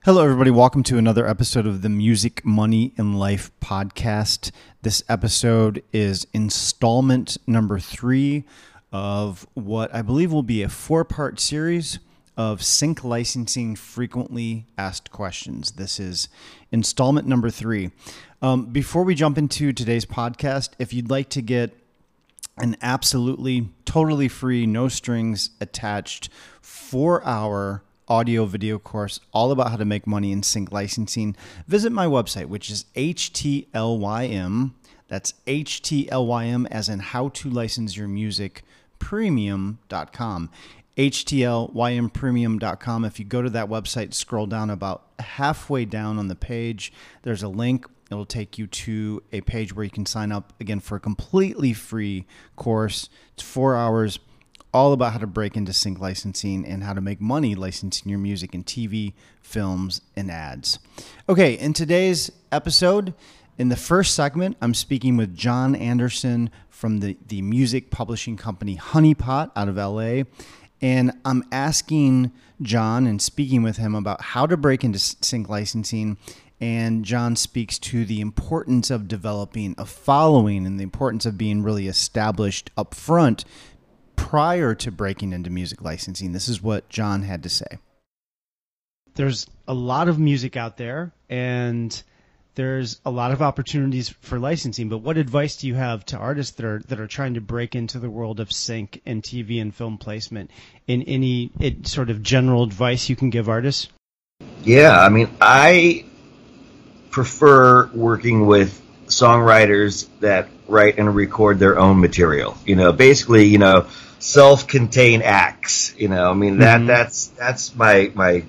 Hello, everybody. Welcome to another episode of the Music, Money, and Life podcast. This episode is installment number 3 of what I believe will be a 4-part series of sync licensing frequently asked questions. This is installment number 3. Before we jump into today's podcast, if you'd like to get an absolutely, totally free, no strings attached 4-hour audio video course all about how to make money in sync licensing, visit my website, which is HTLYM. That's HTLYM as in how to license your music premium.com. HTLYMpremium.com. If you go to that website, scroll down about halfway down on the page, there's a link. It'll take you to a page where you can sign up again for a completely free course. It's 4 hours, all about how to break into sync licensing and how to make money licensing your music in TV, films, and ads. Okay, in today's episode, in the first segment, I'm speaking with John Anderson from the music publishing company Honey Pot out of LA. And I'm asking John and speaking with him about how to break into sync licensing. And John speaks to the importance of developing a following and the importance of being really established up front prior to breaking into music licensing. This is what John had to say. There's a lot of music out there, and there's a lot of opportunities for licensing. But what advice do you have to artists that are trying to break into the world of sync and TV and film placement? In any sort of general advice you can give artists? Yeah, I mean, I prefer working with songwriters that write and record their own material. Basically, self-contained acts. I mean, that's my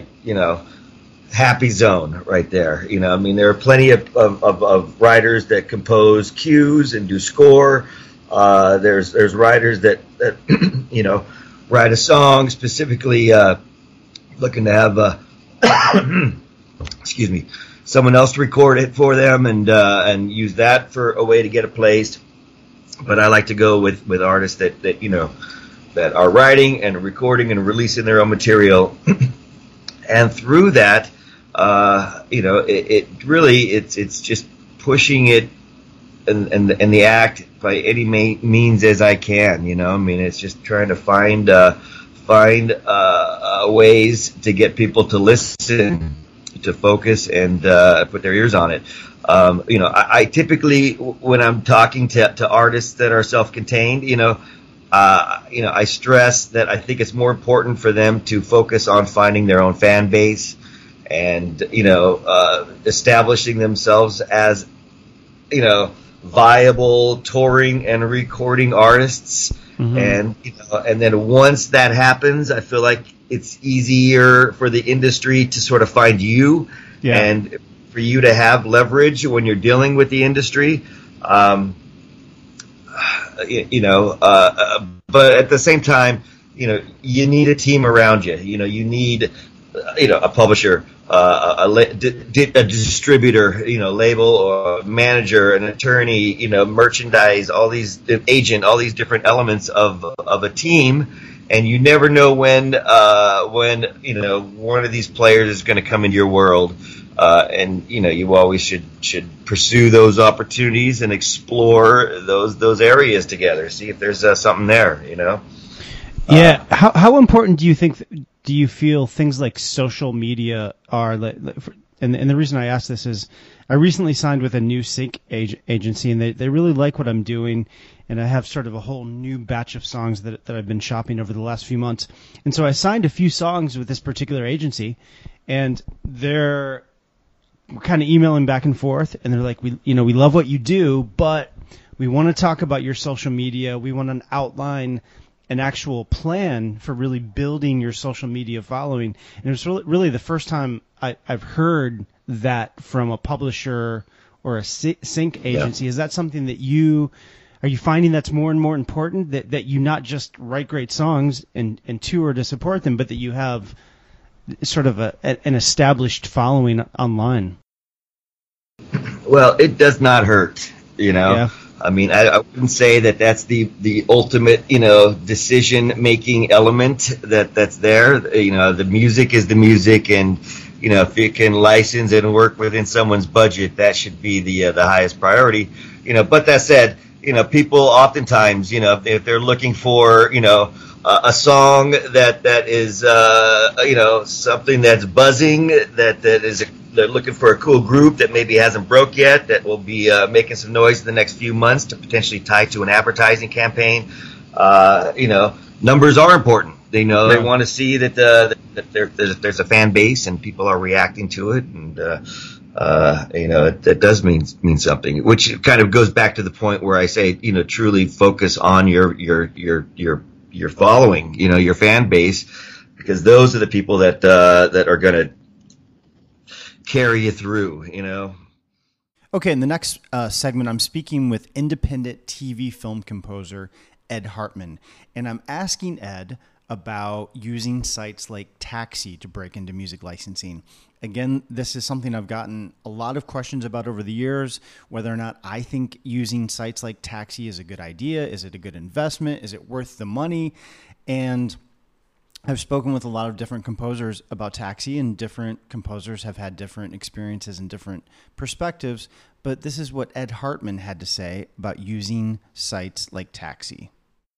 happy zone right there. I mean, there are plenty of writers that compose cues and do score. There's writers that write a song specifically looking to have excuse me, someone else record it for them and use that for a way to get it placed. But I like to go with artists that are writing and recording and releasing their own material, and through that, it's just pushing it and the act by any means as I can. I mean, it's just trying to find ways to get people to listen, to focus, and put their ears on it. I typically, when I'm talking to artists that are self-contained, I stress that I think it's more important for them to focus on finding their own fan base and, establishing themselves as, viable touring and recording artists. Mm-hmm. And then once that happens, I feel like it's easier for the industry to sort of find you. Yeah. And for you to have leverage when you're dealing with the industry, but at the same time, you need a team around you. You need, a publisher, a distributor, label or manager, an attorney, merchandise, agent, all these different elements of a team. And you never know when one of these players is going to come into your world. And you always should pursue those opportunities and explore those areas together. See if there's something there. Yeah. How important do you feel things like social media are? And the reason I ask this is I recently signed with a new sync agency, and they really like what I'm doing. And I have sort of a whole new batch of songs that I've been shopping over the last few months. And so I signed a few songs with this particular agency, and they're kind of emailing back and forth, and they're like, we love what you do, but we want to talk about your social media. We want to outline an actual plan for really building your social media following. And it was really the first time I've heard that from a publisher or a sync agency. Yeah. Is that something that are you finding that's more and more important, that you not just write great songs and tour to support them, but that you have sort of an established following online? Well, it does not hurt, Yeah. I mean, I wouldn't say that that's the ultimate, decision-making element that's there. The music is the music, and if you can license and work within someone's budget, that should be the highest priority. But that said, people oftentimes, if they're looking for, a song that is, something that's buzzing, they're looking for a cool group that maybe hasn't broke yet, that will be making some noise in the next few months to potentially tie to an advertising campaign. Numbers are important. They want to see that there's a fan base and people are reacting to it, and that does mean something. Which kind of goes back to the point where I say, truly focus on your following, your fan base, because those are the people that are going to carry you through. Okay, in the next segment, I'm speaking with independent TV film composer Ed Hartman, and I'm asking Ed about using sites like Taxi to break into music licensing. Again, this is something I've gotten a lot of questions about over the years, whether or not I think using sites like Taxi is a good idea. Is it a good investment? Is it worth the money? And I've spoken with a lot of different composers about Taxi, and different composers have had different experiences and different perspectives. But this is what Ed Hartman had to say about using sites like Taxi.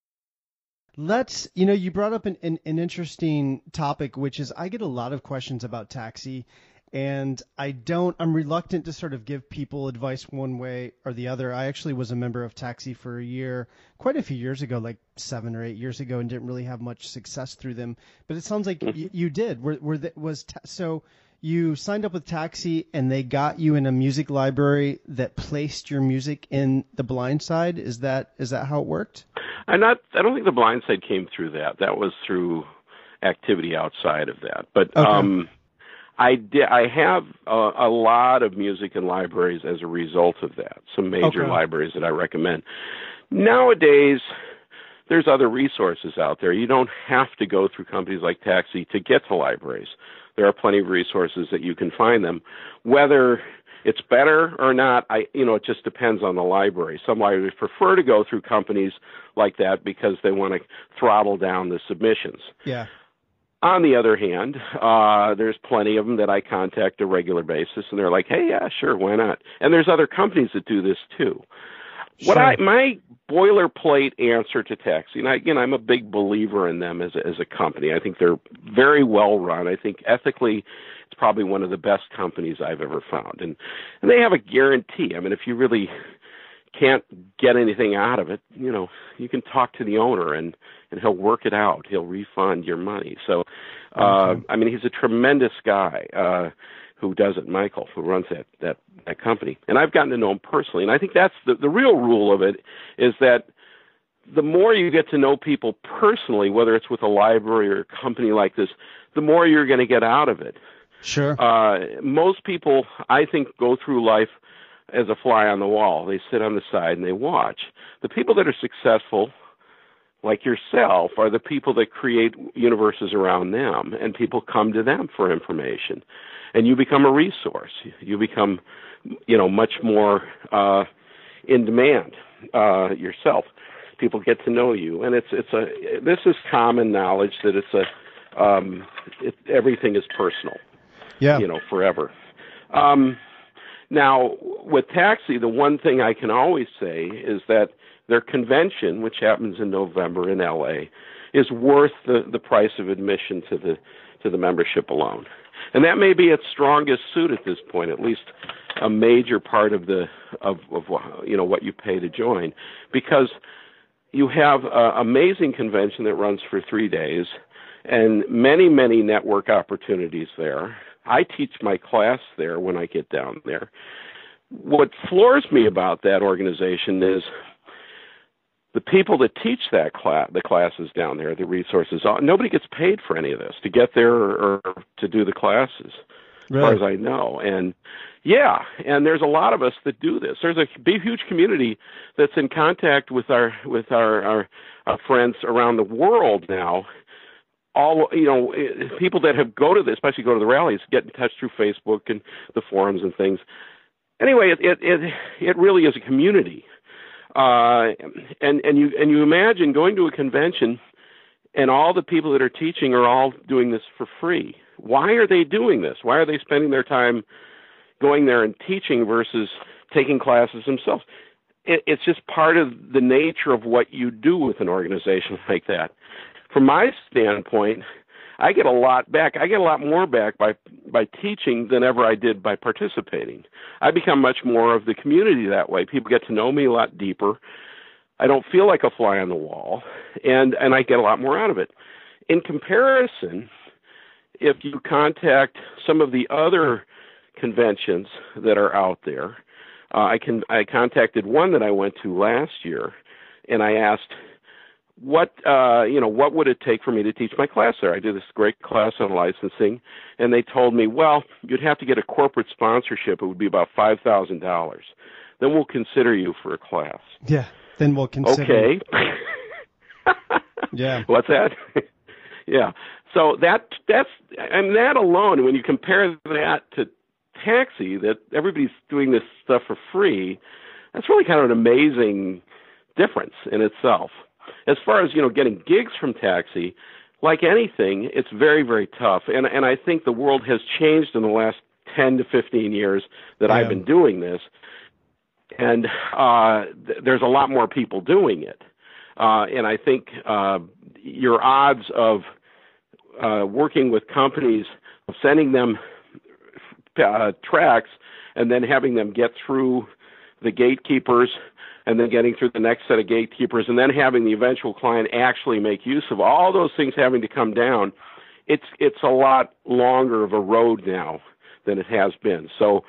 You brought up an interesting topic, which is I get a lot of questions about Taxi, and I'm reluctant to sort of give people advice one way or the other. I actually was a member of Taxi for a year, quite a few years ago, like 7 or 8 years ago, and didn't really have much success through them. But it sounds like you did. So you signed up with Taxi, and they got you in a music library that placed your music in the blind side. Is that how it worked? I don't think the blind side came through that. That was through activity outside of that. But okay. I have a lot of music in libraries as a result of that. Some major libraries that I recommend. Nowadays, there's other resources out there. You don't have to go through companies like Taxi to get to libraries. There are plenty of resources that you can find them. Whether it's better or not, it just depends on the library. Some libraries prefer to go through companies like that because they want to throttle down the submissions. Yeah. On the other hand, there's plenty of them that I contact on a regular basis, and they're like, hey, yeah, sure, why not? And there's other companies that do this too. Sure. My boilerplate answer to Taxi, and I'm a big believer in them as a company. I think they're very well run. I think ethically, it's probably one of the best companies I've ever found, and they have a guarantee. I mean, if you really can't get anything out of it, you can talk to the owner and he'll work it out. He'll refund your money. So, he's a tremendous guy. Who does it, Michael, who runs that company. And I've gotten to know him personally. And I think that's the real rule of it, is that the more you get to know people personally, whether it's with a library or a company like this, the more you're going to get out of it. Sure. Most people, I think, go through life as a fly on the wall. They sit on the side and they watch. The people that are successful, like yourself, are the people that create universes around them, and people come to them for information. And you become a resource. You become, much more in demand yourself. People get to know you, and this is common knowledge that everything is personal. Yeah. Forever. Now, with Taxi, the one thing I can always say is that their convention, which happens in November in LA, is worth the price of admission to the membership alone. And that may be its strongest suit at this point, at least a major part of what you pay to join, because you have an amazing convention that runs for 3 days and many, many network opportunities there. I teach my class there when I get down there. What floors me about that organization is the people that teach the classes down there, the resources, nobody gets paid for any of this to get there or to do the classes, as far as I know. And yeah, and there's a lot of us that do this. There's a big, huge community that's in contact with our friends around the world now. All people that have especially go to the rallies, get in touch through Facebook and the forums and things. Anyway, it really is a community. And you imagine going to a convention and all the people that are teaching are all doing this for free. why are they doing this? Why are they spending their time going there and teaching versus taking classes themselves? It's just part of the nature of what you do with an organization like that. From my standpoint, I get a lot back. I get a lot more back by teaching than ever I did by participating. I become much more of the community that way. People get to know me a lot deeper. I don't feel like a fly on the wall, and I get a lot more out of it. In comparison, if you contact some of the other conventions that are out there, I contacted one that I went to last year, and I asked, what would it take for me to teach my class there? I did this great class on licensing, and they told me, well, you'd have to get a corporate sponsorship. It would be about $5,000. Then we'll consider you for a class. Yeah, then we'll consider. Okay. Yeah. What's that? Yeah. So that alone, when you compare that to Taxi, that everybody's doing this stuff for free, that's really kind of an amazing difference in itself. As far as, getting gigs from Taxi, like anything, it's very, very tough. And I think the world has changed in the last 10 to 15 years that I've been doing this. And there's a lot more people doing it. And I think your odds of working with companies, sending them tracks and then having them get through the gatekeepers and then getting through the next set of gatekeepers and then having the eventual client actually make use of all those things having to come down, it's a lot longer of a road now than it has been. So,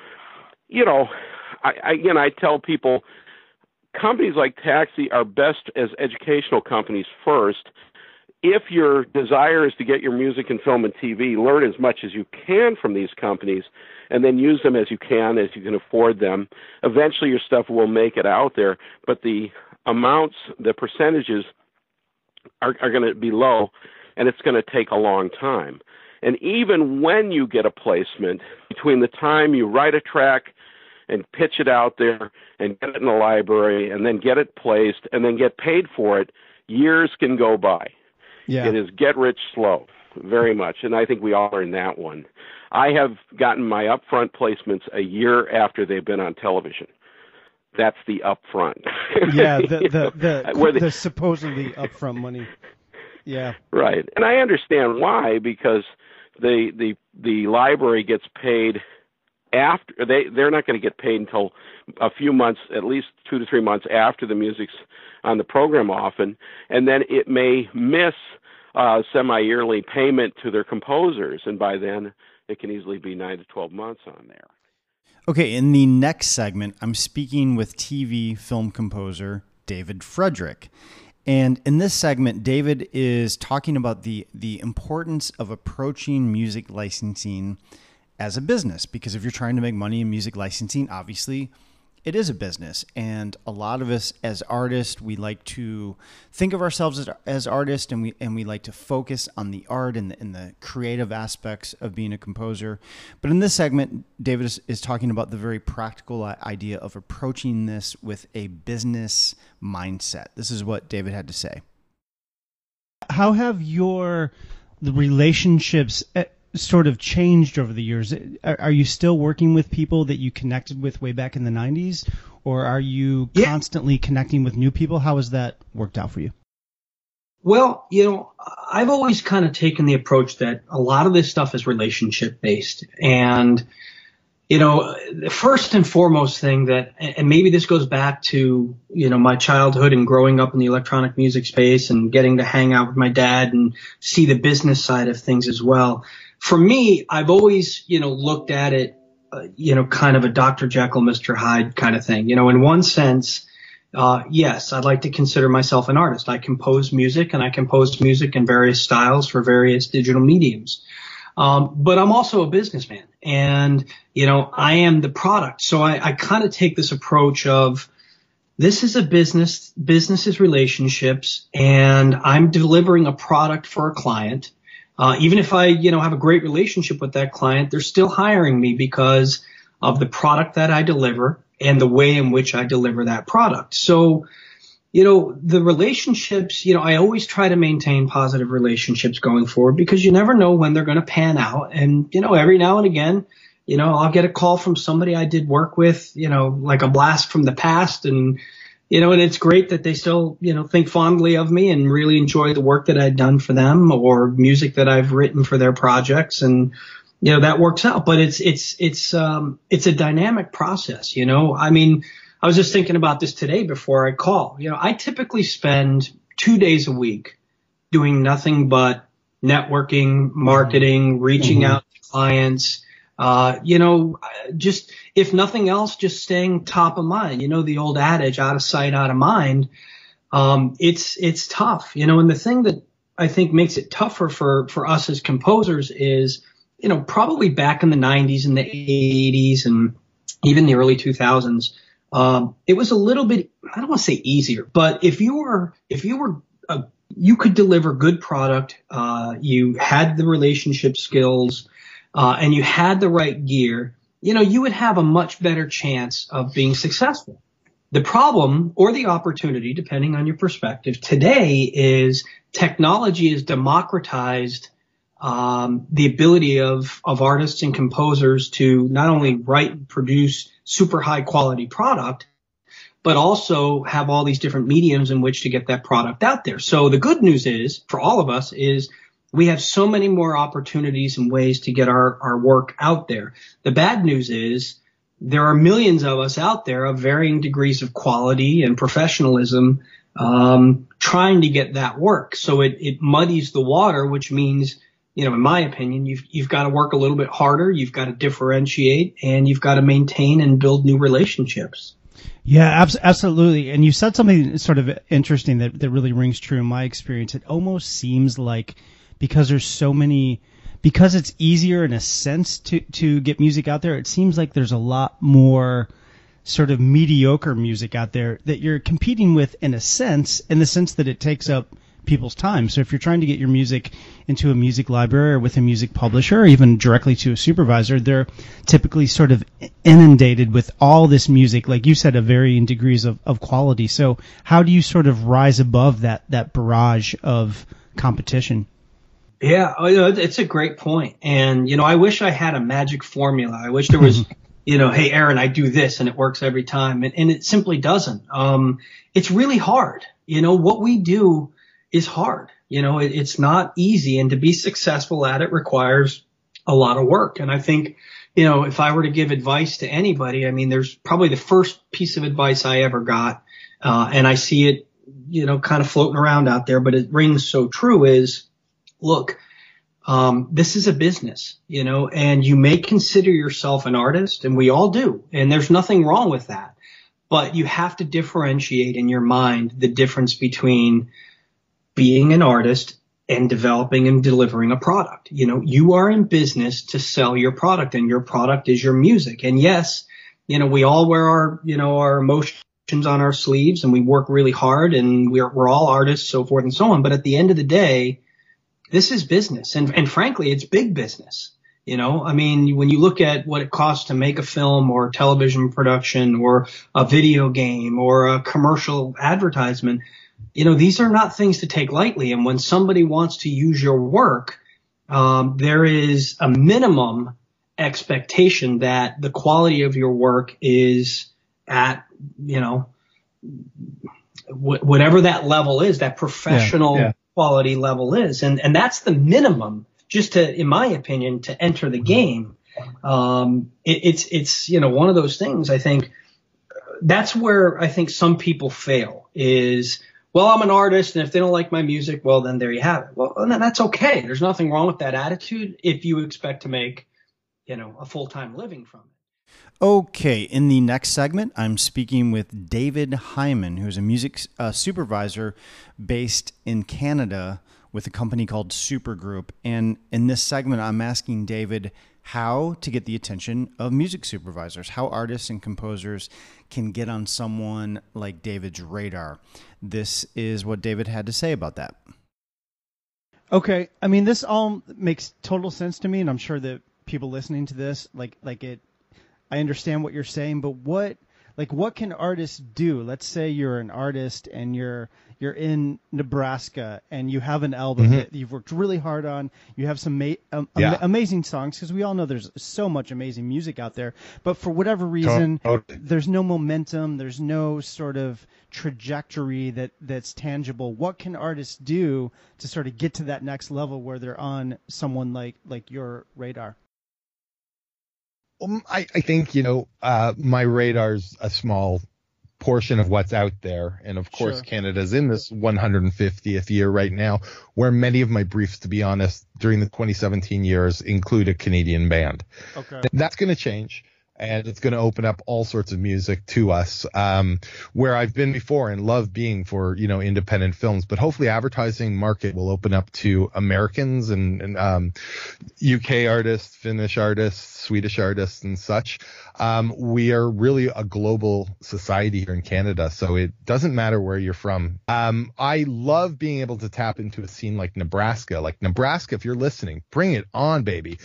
I tell people companies like Taxi are best as educational companies first. If your desire is to get your music and film and TV, learn as much as you can from these companies and then use them as you can afford them. Eventually your stuff will make it out there, but the percentages are going to be low, and it's going to take a long time. And even when you get a placement, between the time you write a track and pitch it out there and get it in the library and then get it placed and then get paid for it, years can go by. Yeah. It is get rich slow, very much, and I think we all are in that one. I have gotten my upfront placements a year after they've been on television. That's the upfront. Yeah, the supposedly upfront money. Yeah. Right, and I understand why, because the library gets paid after they're not going to get paid until a few months, at least 2 to 3 months after the music's on the program often, and then it may miss semi-yearly payment to their composers, and by then it can easily be 9 to 12 months on there. Okay, in the next segment, I'm speaking with TV film composer David Frederick. And in this segment, David is talking about the importance of approaching music licensing as a business, because if you're trying to make money in music licensing, obviously it is a business. And a lot of us as artists, we like to think of ourselves as artists, and we like to focus on the art and the creative aspects of being a composer. But in this segment, David is talking about the very practical idea of approaching this with a business mindset. This is what David had to say. How have the relationships sort of changed over the years? Are you still working with people that you connected with way back in the 90s, or are you constantly connecting with new people? How has that worked out for you? Well, I've always kind of taken the approach that a lot of this stuff is relationship based. And, the first and foremost thing that, and maybe this goes back to, my childhood and growing up in the electronic music space and getting to hang out with my dad and see the business side of things as well. For me, I've always, looked at it, kind of a Dr. Jekyll, Mr. Hyde kind of thing. In one sense, yes, I'd like to consider myself an artist. I compose music, and I compose music in various styles for various digital mediums. But I'm also a businessman, and, I am the product. So I kind of take this approach of, this is a business is relationships, and I'm delivering a product for a client. Even if I, have a great relationship with that client, they're still hiring me because of the product that I deliver and the way in which I deliver that product. So, the relationships, I always try to maintain positive relationships going forward because you never know when they're going to pan out. And, every now and again, I'll get a call from somebody I did work with, like a blast from the past. And, and it's great that they still, think fondly of me and really enjoy the work that I'd done for them or music that I've written for their projects. And, that works out. But it's a dynamic process, I mean, I was just thinking about this today before I call. I typically spend 2 days a week doing nothing but networking, marketing, reaching out to clients, just if nothing else, just staying top of mind. The old adage, out of sight, out of mind. It's tough, and the thing that I think makes it tougher for us as composers is, probably back in the 90s and the 80s and even the early 2000s. It was a little bit, I don't want to say easier, but if you could deliver good product, you had the relationship skills, and you had the right gear, you would have a much better chance of being successful. The problem or the opportunity, depending on your perspective, today is technology has democratized the ability of artists and composers to not only write and produce super high quality product, but also have all these different mediums in which to get that product out there. So the good news is for all of us is we have so many more opportunities and ways to get our work out there. The bad news is there are millions of us out there of varying degrees of quality and professionalism, trying to get that work. So it muddies the water, which means, in my opinion, you've got to work a little bit harder. You've got to differentiate and you've got to maintain and build new relationships. Yeah, absolutely. And you said something sort of interesting that really rings true in my experience. It almost seems like because it's easier in a sense to get music out there, it seems like there's a lot more sort of mediocre music out there that you're competing with in the sense that it takes up people's time. So if you're trying to get your music into a music library or with a music publisher or even directly to a supervisor, they're typically sort of inundated with all this music, like you said, of varying degrees of quality. So how do you sort of rise above that barrage of competition? Yeah, it's a great point. And, I wish I had a magic formula. I wish there was, hey, Aaron, I do this and it works every time. And it simply doesn't. It's really hard. What we do is hard. It's not easy. And to be successful at it requires a lot of work. And I think, if I were to give advice to anybody, I mean, there's probably the first piece of advice I ever got, and I see it, kind of floating around out there, but it rings so true is, look, this is a business, and you may consider yourself an artist, and we all do, and there's nothing wrong with that. But you have to differentiate in your mind the difference between being an artist and developing and delivering a product. You are in business to sell your product, and your product is your music. And yes, we all wear our emotions on our sleeves, and we work really hard, and we're all artists, so forth and so on. But at the end of the day, this is business. And frankly, it's big business. I mean, when you look at what it costs to make a film or television production or a video game or a commercial advertisement, these are not things to take lightly. And when somebody wants to use your work, there is a minimum expectation that the quality of your work is at, whatever that level is, that professional quality level is. And that's the minimum just to, in my opinion, to enter the game. It's one of those things. I think that's where I think some people fail is, well, I'm an artist, and if they don't like my music, well, then there you have it. Well, then that's okay. There's nothing wrong with that attitude if you expect to make, a full-time living from it. Okay, in the next segment, I'm speaking with David Hyman, who's a music supervisor based in Canada with a company called Supergroup. And in this segment, I'm asking David how to get the attention of music supervisors, how artists and composers can get on someone like David's radar. This is what David had to say about that. Okay, I mean, this all makes total sense to me, and I'm sure that people listening to this, I understand what you're saying, but Like, what can artists do? Let's say you're an artist and you're in Nebraska and you have an album that you've worked really hard on. You have some amazing songs, because we all know there's so much amazing music out there. But for whatever reason, there's no momentum. There's no sort of trajectory that's tangible. What can artists do to sort of get to that next level where they're on someone like your radar? I think, my radar's a small portion of what's out there. And of course, Canada's in this 150th year right now, where many of my briefs, to be honest, during the 2017 years include a Canadian band. Okay. That's going to change. And it's going to open up all sorts of music to us, where I've been before and love being for, independent films. But hopefully advertising market will open up to Americans and UK artists, Finnish artists, Swedish artists and such. We are really a global society here in Canada, so it doesn't matter where you're from. I love being able to tap into a scene like Nebraska. Like Nebraska, if you're listening, bring it on, baby.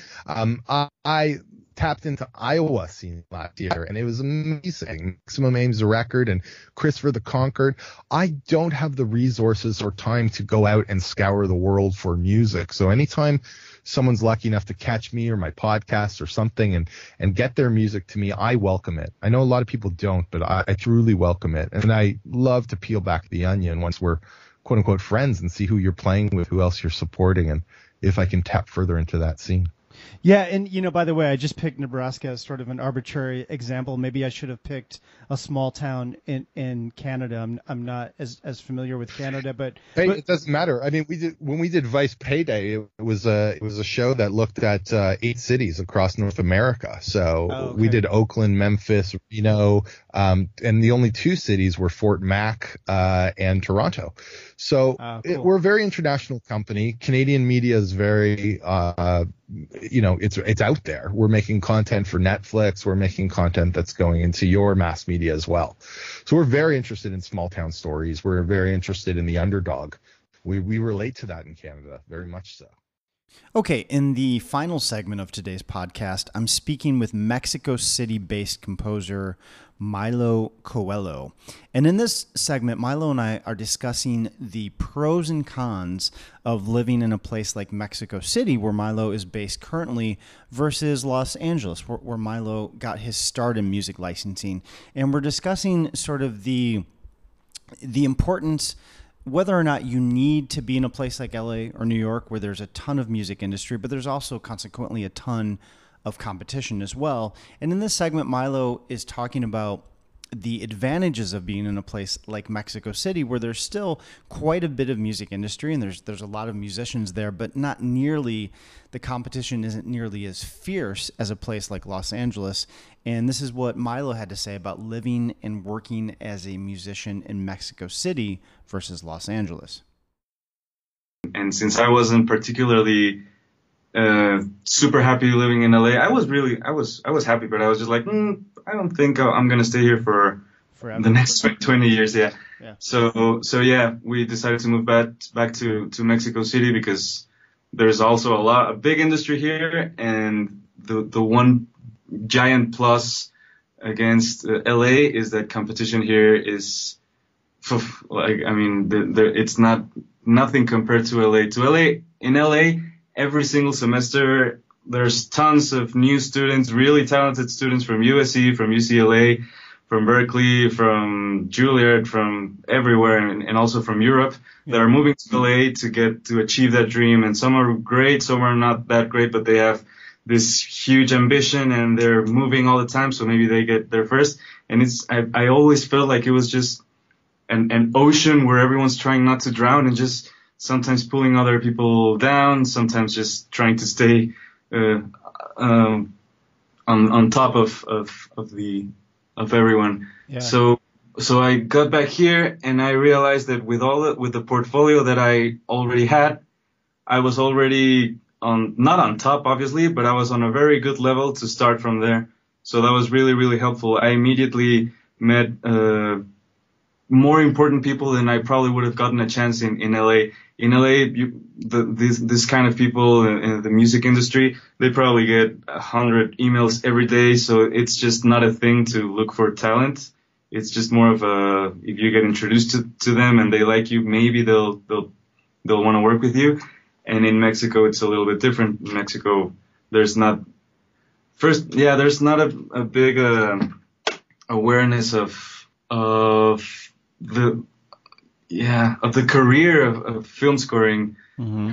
I tapped into Iowa scene last year, and it was amazing. Maximum Aim's a record, and Christopher the Conquered. I don't have the resources or time to go out and scour the world for music. So anytime someone's lucky enough to catch me or my podcast or something and get their music to me, I welcome it. I know a lot of people don't, but I truly welcome it. And I love to peel back the onion once we're quote unquote friends and see who you're playing with, who else you're supporting, and if I can tap further into that scene. Yeah, and by the way, I just picked Nebraska as sort of an arbitrary example. Maybe I should have picked a small town in Canada. I'm not as familiar with Canada, but it doesn't matter. I mean, when we did Vice Payday, it was a show that looked at 8 cities across North America. So we did Oakland, Memphis, Reno, and the only 2 cities were Fort Mac and Toronto. So cool. We're a very international company. Canadian media is very it's out there. We're making content for Netflix. We're making content that's going into your mass media as well. So we're very interested in small town stories. We're very interested in the underdog. We relate to that in Canada, very much so. Okay, in the final segment of today's podcast, I'm speaking with Mexico City-based composer Milo Coelho. And in this segment, Milo and I are discussing the pros and cons of living in a place like Mexico City, where Milo is based currently, versus Los Angeles, where Milo got his start in music licensing. And we're discussing sort of the importance, whether or not you need to be in a place like LA or New York, where there's a ton of music industry, but there's also consequently a ton of competition as well. And in this segment, Milo is talking about the advantages of being in a place like Mexico City, where there's still quite a bit of music industry and there's a lot of musicians there, but not nearly, the competition isn't nearly as fierce as a place like Los Angeles. And this is what Milo had to say about living and working as a musician in Mexico City versus Los Angeles. And since I wasn't particularly super happy living in LA, I was happy, but I was just like, I don't think I'm going to stay here for forever. The next 20 years. Yeah. So yeah, we decided to move back to Mexico City because there's also a big industry here. And the one giant plus against LA is that competition here is it's nothing compared to LA. In LA, every single semester, there's tons of new students, really talented students from USC, from UCLA, from Berkeley, from Juilliard, from everywhere, and also from Europe that are moving to LA to achieve that dream. And some are great, some are not that great, but they have this huge ambition and they're moving all the time. So maybe they get there first. And I always felt like it was just an ocean where everyone's trying not to drown and just sometimes pulling other people down, sometimes just trying to stay on top of everyone. Yeah. So I got back here and I realized that with the portfolio that I already had, I was already not on top obviously, but I was on a very good level to start from there. So that was really, really helpful. I immediately met more important people than I probably would have gotten a chance in LA. In LA, this kind of people in the music industry, they probably get 100 emails every day. So it's just not a thing to look for talent. It's just more of a, if you get introduced to them and they like you, maybe they'll want to work with you. And in Mexico, it's a little bit different. In Mexico, there's not a big awareness of the career of film scoring. Mm-hmm.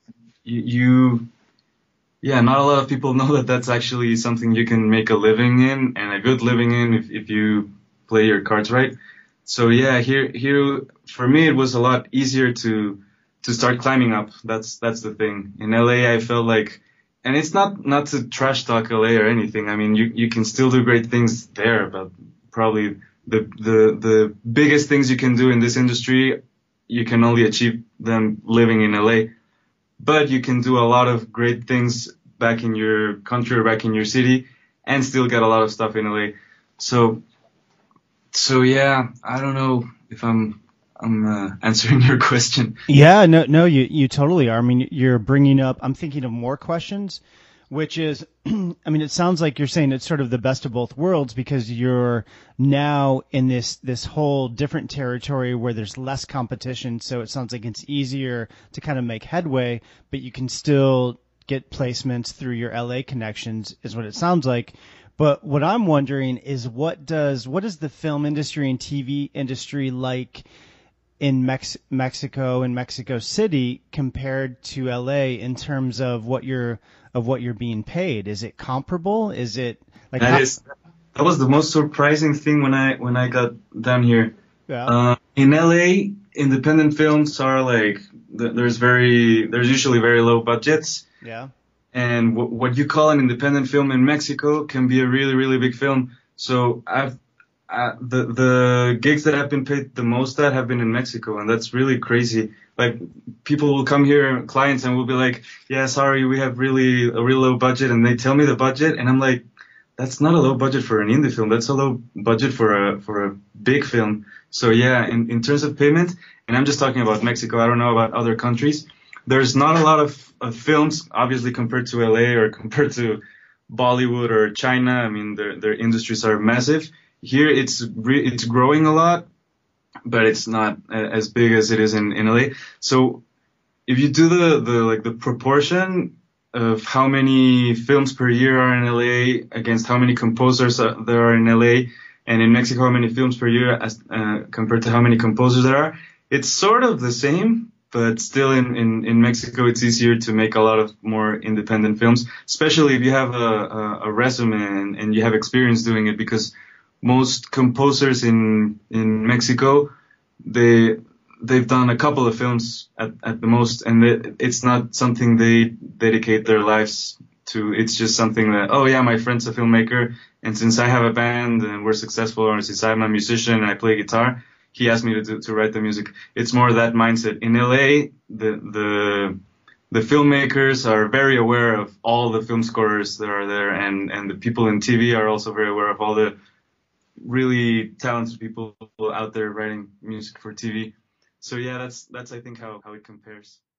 Not a lot of people know that that's actually something you can make a living in, and a good living in, if you play your cards right. So yeah, here for me it was a lot easier to start climbing up. That's the thing. In LA, I felt like, and it's not to trash talk LA or anything. I mean, you can still do great things there, but probably the biggest things you can do in this industry, you can only achieve them living in LA. But you can do a lot of great things back in your country or back in your city and still get a lot of stuff in LA. So yeah, I don't know if I'm answering your question. Yeah, no, you totally are. I mean, you're bringing up, I'm thinking of more questions, which is, I mean, it sounds like you're saying it's sort of the best of both worlds because you're now in this whole different territory where there's less competition. So it sounds like it's easier to kind of make headway, but you can still get placements through your LA connections is what it sounds like. But what I'm wondering is what is the film industry and TV industry like in Mexico and Mexico City compared to LA in terms of what you're being paid? Is it comparable? Is it like that was the most surprising thing when I got down here. Yeah. In LA, independent films are like there's usually very low budgets. Yeah. And what you call an independent film in Mexico can be a really, really big film. So the gigs that I've been paid the most at have been in Mexico, and that's really crazy. Like, people will come here, clients, and will be like, yeah, sorry, we have a really low budget, and they tell me the budget, and I'm like, that's not a low budget for an indie film. That's a low budget for a big film. So yeah, in terms of payment, and I'm just talking about Mexico, I don't know about other countries. There's not a lot of films, obviously, compared to LA or compared to Bollywood or China. I mean, their industries are massive. Here, it's growing a lot, but it's not as big as it is in LA. So if you do the proportion of how many films per year are in LA against how many composers there are in LA, and in Mexico how many films per year as compared to how many composers there are, it's sort of the same. But still, in Mexico, it's easier to make a lot of more independent films, especially if you have a resume and you have experience doing it, because most composers in Mexico, they've done a couple of films at the most, and it's not something they dedicate their lives to. It's just something that, oh yeah, my friend's a filmmaker, and since I have a band and we're successful, or since I'm a musician and I play guitar, he asked me to write the music. It's more that mindset. In LA, the filmmakers are very aware of all the film scorers that are there, and the people in TV are also very aware of all the really talented people out there writing music for TV. So yeah, that's I think how it compares.